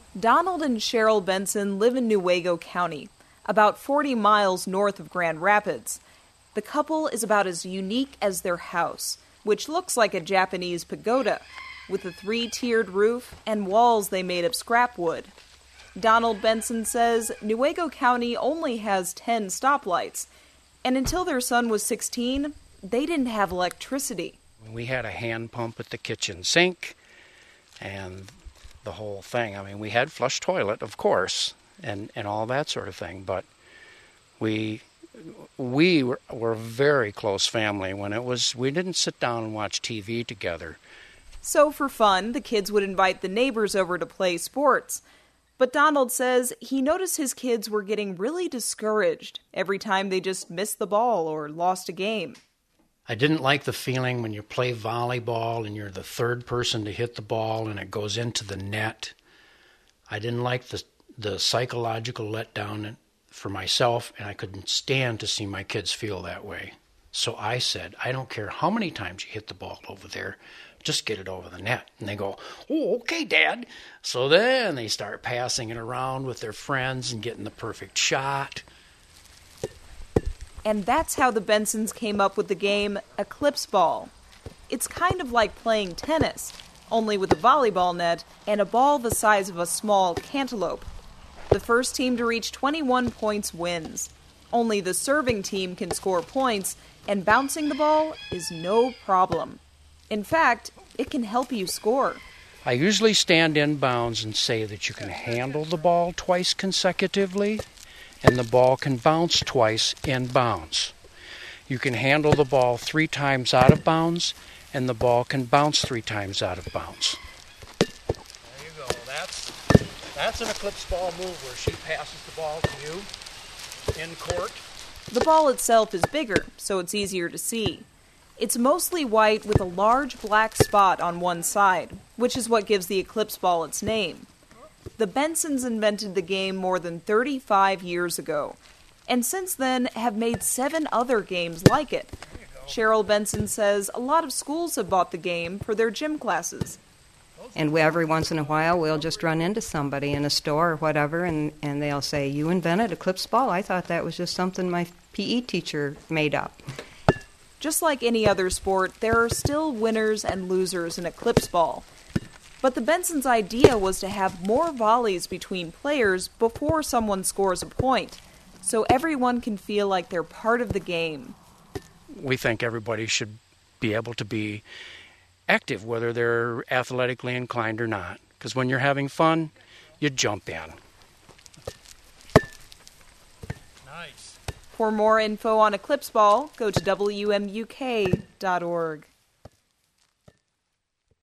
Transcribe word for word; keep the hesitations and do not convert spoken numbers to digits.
Donald and Cheryl Benson live in Newaygo County, about forty miles north of Grand Rapids. The couple is about as unique as their house, which looks like a Japanese pagoda, with a three-tiered roof and walls they made of scrap wood. Donald Benson says Newaygo County only has ten stoplights, and until their son was sixteen, they didn't have electricity. We had a hand pump at the kitchen sink, and the whole thing. I mean, we had flush toilet, of course, and, and all that sort of thing, but we we were, were a very close family when it was, we didn't sit down and watch T V together. So for fun, the kids would invite the neighbors over to play sports. But Donald says he noticed his kids were getting really discouraged every time they just missed the ball or lost a game. I didn't like the feeling when you play volleyball and you're the third person to hit the ball and it goes into the net. I didn't like the the psychological letdown for myself, and I couldn't stand to see my kids feel that way. So I said, I don't care how many times you hit the ball over there, just get it over the net. And they go, oh, okay, Dad. So then they start passing it around with their friends and getting the perfect shot. And that's how the Bensons came up with the game Eclipse Ball. It's kind of like playing tennis, only with a volleyball net and a ball the size of a small cantaloupe. The first team to reach twenty-one points wins. Only the serving team can score points, and bouncing the ball is no problem. In fact, it can help you score. I usually stand in bounds and say that you can handle the ball twice consecutively, and the ball can bounce twice in bounds. You can handle the ball three times out of bounds, and the ball can bounce three times out of bounds. There you go. That's that's an eclipse ball move where she passes the ball to you in court. The ball itself is bigger, so it's easier to see. It's mostly white with a large black spot on one side, which is what gives the eclipse ball its name. The Bensons invented the game more than thirty-five years ago, and since then have made seven other games like it. Cheryl Benson says a lot of schools have bought the game for their gym classes. And we, every once in a while, we'll just run into somebody in a store or whatever, and, and they'll say, you invented eclipse ball? I thought that was just something my P E teacher made up. Just like any other sport, there are still winners and losers in eclipse ball. But the Bensons' idea was to have more volleys between players before someone scores a point, so everyone can feel like they're part of the game. We think everybody should be able to be active, whether they're athletically inclined or not, because when you're having fun, you jump in. Nice. For more info on eclipse ball, go to W M U K dot org.